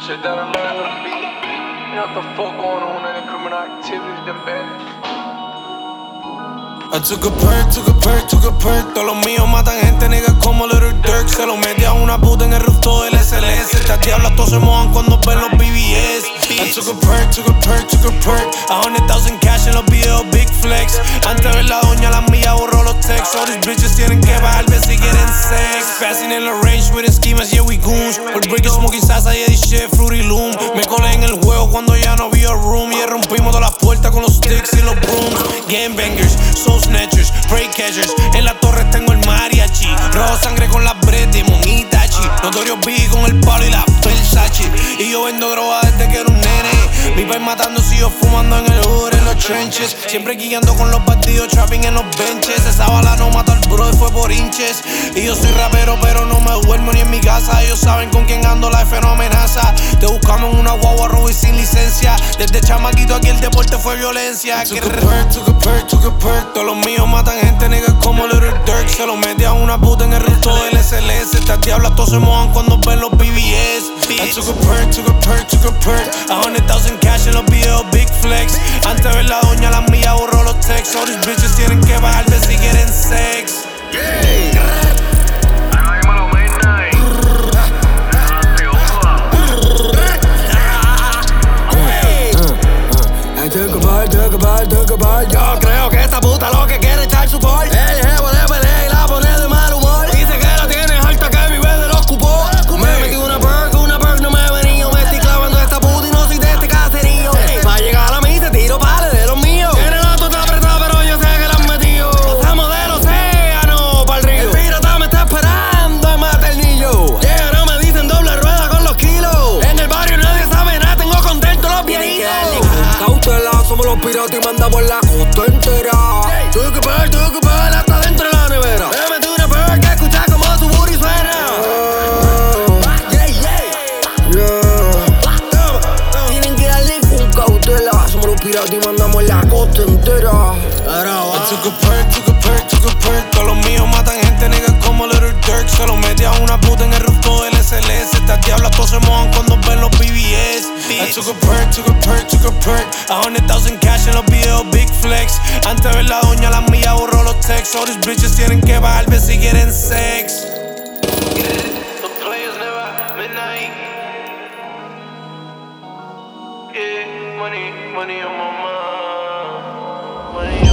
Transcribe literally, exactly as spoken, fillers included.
Shit that I learned on the beat. You know what the fuck going on in the criminal activities, them bad. I took a perk, took a perk, took a perk. Todos los míos matan gente, niggas como Little Dirk. Se lo mete a una puta en el rooftop del S L S. Estas diablas todos se mojan cuando ven los B B S. I took a perk, took a perk, took a perk. A hundred thousand cash en los videos, big flex. Antes de ver la doña, la mía borró los texts. All these bitches tienen que bajar, ver si quieren sex. Passing in the range with the schemas, yeah we goons. Por break smoking salsa, yeah this shit, fruity loom. Me colé en el juego cuando ya no había room. Y rompimos todas las puertas con los sticks y los brooms. Gangbangers, soul snatchers, prey catchers. En la torre tengo el mariachi. Rojo sangre con las bread de Monitachi. Notorious B con el palo y la Versace. Y yo vendo droga desde que era un nene. Mi país matando si yo fumando en el hood, en los trenches. Siempre guiando con los bandidos, trapping en los benches. Esa bala no mató al bro y fue por hinches. Y yo soy rapero pero no me duermo ni en mi casa. Ellos saben con quién ando, la F no amenaza. Te buscamos en una guagua robo y sin licencia. Desde chamaquito aquí el deporte fue violencia. Took a perk, took a perk, took a perk. Todos los míos matan gente, niggas como Little Dirk. Se lo mete a una puta en el resto del S L S. Estas diablas todos se mojan cuando ven los B B S. I took a perk, took a perk, took a perk. A hundred thousand cash en los videos, big flex. Antes de ver la doña, la mía borró los texts. All these bitches tienen que bajar, ver si quieren sex. Yeah. Yo creo que esta puta lo que quiere echar su por. El jevo le pelea y la pone de mal humor. Dice que la tiene alta que vive de los cupos. Me metí una perk, una perk no me he venido. Me estoy clavando esta puta y no soy de este caserío. Va a llegar a mí, te tiro pales de los míos. Tiene la tota apretada pero yo sé que la han metido. Pasamos del océano pa'l río. El pirata me está esperando en Maternillo. Llegaron, me dicen doble rueda con los kilos. En el barrio nadie sabe nada, tengo contentos los viejitos. Cautela, somos los piratas y mandamos la costa entera. Tuve que pegar, tuve que pegar hasta dentro de la nevera. Me metí una perk que escucha como su booty suena. Yeah, yeah, yeah. Tienen que darle con cautela. Somos los piratas y mandamos la costa entera. I took a perk, took a perk, took a perk. Todos los míos matan gente, niggas como Little Dirk. Se lo mete a una puta en el rooftop del S L S. Estas diablas todos se mojan cuando ven los B B S. I took a perk, took a perk, took a perk. A hundred thousand cash en los videos, big flex. Antes de ver la doña, la mía borró los texts. All these bitches tienen que bajar, ver si quieren sex. The players never midnight. Yeah, money, money on my mind. Money